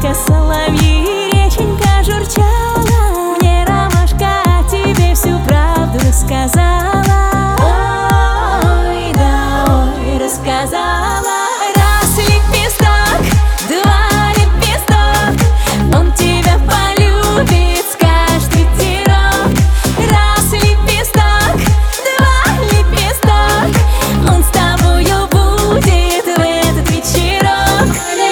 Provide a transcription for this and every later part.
птичка, соловьи, реченька журчала. Мне ромашка о тебе всю правду рассказала. Ой, да ой, рассказала. Раз лепесток, два лепесток, он тебя полюбит, скажет ветерок. Раз лепесток, два лепесток, он с тобою будет в этот вечерок.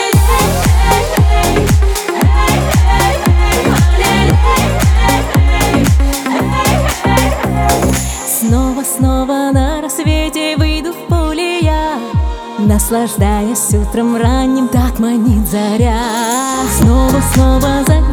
Снова на рассвете выйду в поле я, наслаждаясь утром ранним, так манит заря. Снова